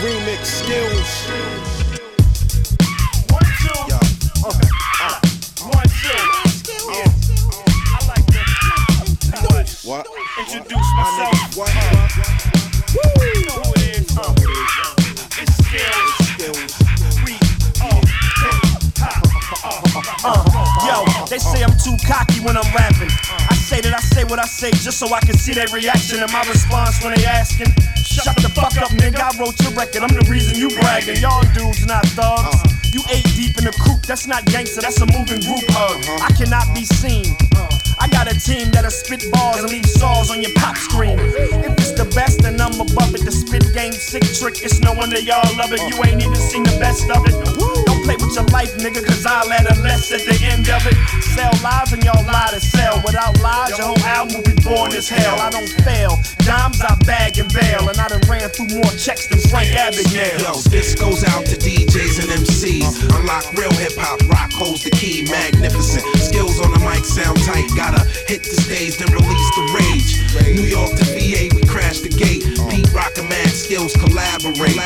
remix skills. One, two. Yeah. One, two. Yeah. I like that. What? Introduce myself. What? You know who it is. It's skills. We Yo, they say I'm too cocky when I'm rapping. I say that I say what I say just so I can see their reaction and my response when they asking. Shut the fuck up, nigga. I wrote your record. I'm the reason you bragging. Y'all dudes not thugs. You 8 deep in the coop. That's not gangster. That's a moving group hug. I cannot be seen. I got a team that'll spit bars and leave saws on your pop screen. If it's the best, then I'm above it. The spit game sick trick. It's no wonder y'all love it. You ain't even seen the best of it. Don't play with your life, nigga, cause I'll add a less at the end of it. Sell lies and y'all lie to sell. Without lies, your whole album will be boring as hell. I don't fail. Dimes I bag and bail. And I done ran through more checks than Frank Abagnale. Yo, this goes out to DJs and MCs. Unlock real hip-hop, rock holds the key. Magnificent, skills on the mic sound tight. Gotta hit the stage, then release the rage. New York to VA, we crash the gate. Pete Rock and Mad Skills collaborate.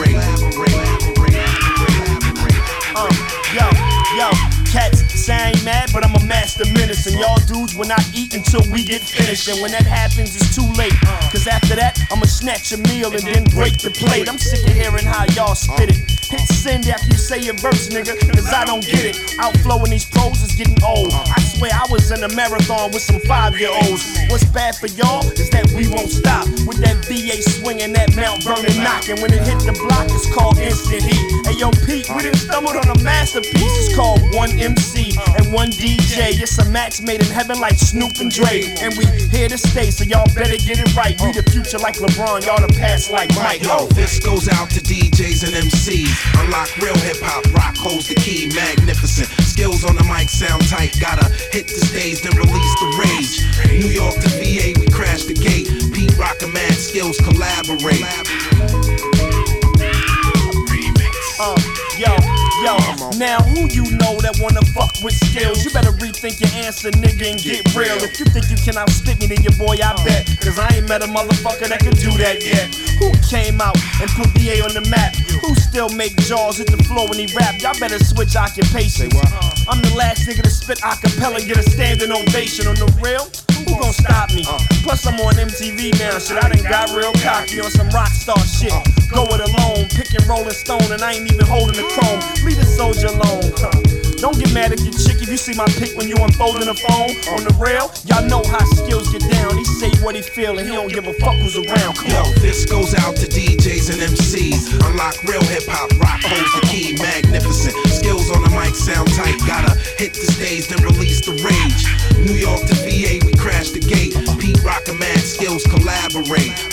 Yo, cats say I ain't mad, but I'm a master menace. And y'all dudes will not eat until we get finished. And when that happens, it's too late. Cause after that, I'ma snatch a meal and then break the plate. I'm sick of hearing how y'all spit it. Hit send after you say your verse, nigga, cause I don't get it. Outflowing these pros is getting old. I swear I was in a marathon with some 5-year-olds. What's bad for y'all is that we won't stop. With that VA swinging, that Mount Vernon knock. And when it hit the block, it's called instant heat. Hey yo, Pete, we done stumbled on a masterpiece. It's called One MC and One DJ. It's a match made in heaven like Snoop and Dre. And we here to stay, so y'all better get it right. We the future like LeBron, y'all the past like Mike. Yo, this goes out to DJs and MCs. Unlock real hip-hop, rock holds the key. Magnificent, skills on the mic sound tight. Gotta hit the stage, then release the rage. New York to VA, we crash the gate. Pete Rock and Mad Skills collaborate. Yo, now who you know that wanna fuck with skills? You better rethink your answer, nigga, and get real. If you think you can outspit me, then your boy, I bet. Cause I ain't met a motherfucker that can do that yet. Who came out and put VA on the map? Who still make jaws hit the floor when he rap? Y'all better switch occupations. I'm the last nigga to spit acapella and get a standing ovation. On the real, who gon' stop me? Plus I'm on MTV now, shit, I done got real cocky on some rock star shit. Go it alone, picking Rolling Stone, and I ain't even holding the chrome. Leave the soldier alone. Don't get mad at your chick if you see my pic when you unfolding the phone. On the rail, y'all know how skills get down. He say what he feel and he don't give a fuck who's around. Yo, this goes out to DJs and MCs. Unlock real hip-hop, rock holds the key. Magnificent, skills on the mic sound tight. Gotta hit the stage, then release the rage. New York to VA, we crash the gate. Pete Rock and Mad Skills collaborate.